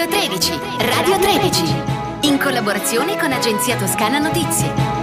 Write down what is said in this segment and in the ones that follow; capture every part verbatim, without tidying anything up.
Radio tredici, Radio tredici, in collaborazione con Agenzia Toscana Notizie.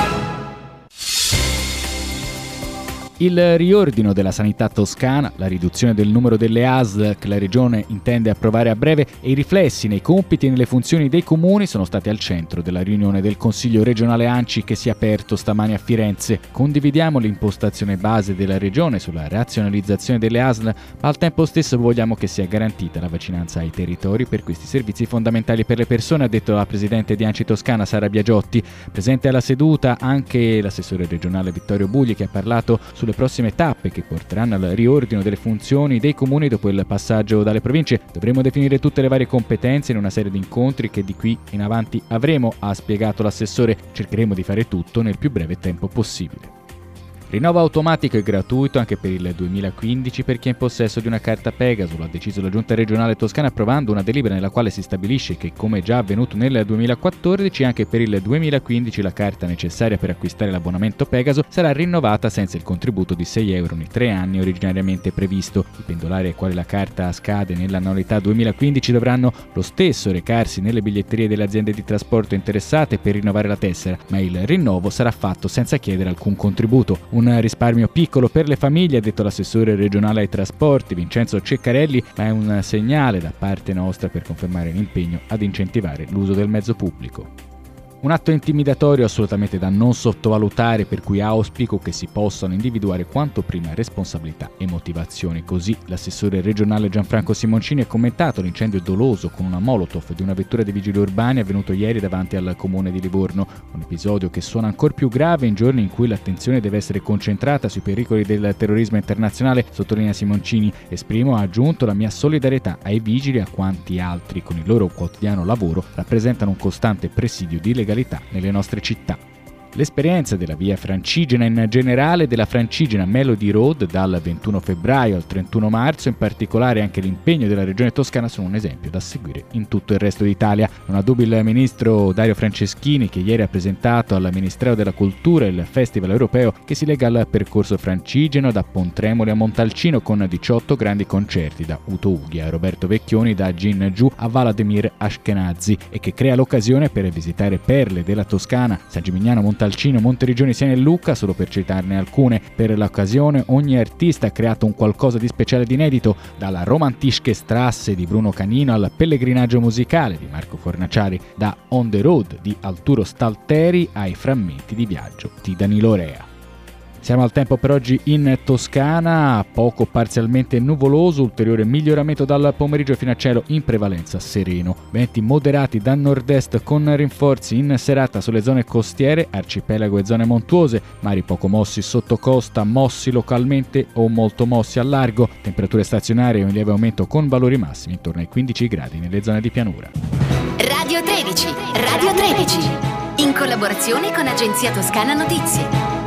Il riordino della sanità toscana, la riduzione del numero delle A S L che la Regione intende approvare a breve e i riflessi nei compiti e nelle funzioni dei comuni sono stati al centro della riunione del Consiglio regionale ANCI che si è aperto stamani a Firenze. Condividiamo l'impostazione base della Regione sulla razionalizzazione delle A S L, ma al tempo stesso vogliamo che sia garantita la vicinanza ai territori per questi servizi fondamentali per le persone, ha detto la Presidente di ANCI Toscana Sara Biagiotti. Presente alla seduta anche l'assessore regionale Vittorio Bugli che ha parlato sulle prossime tappe che porteranno al riordino delle funzioni dei comuni dopo il passaggio dalle province. Dovremo definire tutte le varie competenze in una serie di incontri che di qui in avanti avremo, ha spiegato l'assessore. Cercheremo di fare tutto nel più breve tempo possibile. Rinnovo automatico e gratuito anche per il duemilaquindici per chi è in possesso di una carta Pegaso. Lo ha deciso la Giunta regionale toscana approvando una delibera nella quale si stabilisce che, come già avvenuto nel duemilaquattordici, anche per il duemilaquindici la carta necessaria per acquistare l'abbonamento Pegaso sarà rinnovata senza il contributo di sei euro ogni tre anni originariamente previsto. I pendolari ai quali la carta scade nell'annualità duemilaquindici dovranno lo stesso recarsi nelle biglietterie delle aziende di trasporto interessate per rinnovare la tessera, ma il rinnovo sarà fatto senza chiedere alcun contributo. Un risparmio piccolo per le famiglie, ha detto l'assessore regionale ai trasporti Vincenzo Ceccarelli, ma è un segnale da parte nostra per confermare l'impegno ad incentivare l'uso del mezzo pubblico. Un atto intimidatorio assolutamente da non sottovalutare, per cui auspico che si possano individuare quanto prima responsabilità e motivazioni. Così l'assessore regionale Gianfranco Simoncini ha commentato l'incendio doloso con una molotov di una vettura dei vigili urbani avvenuto ieri davanti al comune di Livorno. Un episodio che suona ancor più grave in giorni in cui l'attenzione deve essere concentrata sui pericoli del terrorismo internazionale, sottolinea Simoncini. Esprimo, ha aggiunto, la mia solidarietà ai vigili e a quanti altri con il loro quotidiano lavoro rappresentano un costante presidio di legalità nelle nostre città. L'esperienza della via Francigena in generale e della Francigena Melody Road dal ventuno febbraio al trentuno marzo, in particolare anche l'impegno della Regione Toscana, sono un esempio da seguire in tutto il resto d'Italia. Non ha dubbio il ministro Dario Franceschini, che ieri ha presentato al Ministero della Cultura il Festival Europeo che si lega al percorso francigeno da Pontremoli a Montalcino con diciotto grandi concerti da Uto Ughi a Roberto Vecchioni, da Gin Giù a Vladimir Ashkenazi, e che crea l'occasione per visitare perle della Toscana, San Gimignano, Montalcino, Montalcino, Monteriggioni, Siena e Lucca, solo per citarne alcune. Per l'occasione ogni artista ha creato un qualcosa di speciale ed inedito, dalla Romantischke Strasse di Bruno Canino al pellegrinaggio musicale di Marco Fornaciari, da On the Road di Arturo Stalteri ai frammenti di viaggio di Danilo Rea. Siamo al tempo per oggi in Toscana, poco parzialmente nuvoloso, ulteriore miglioramento dal pomeriggio fino a cielo in prevalenza sereno. Venti moderati da nord-est con rinforzi in serata sulle zone costiere, arcipelago e zone montuose, mari poco mossi sotto costa, mossi localmente o molto mossi al largo, temperature stazionarie e un lieve aumento con valori massimi intorno ai quindici gradi nelle zone di pianura. Radio tredici, Radio tredici, in collaborazione con Agenzia Toscana Notizie.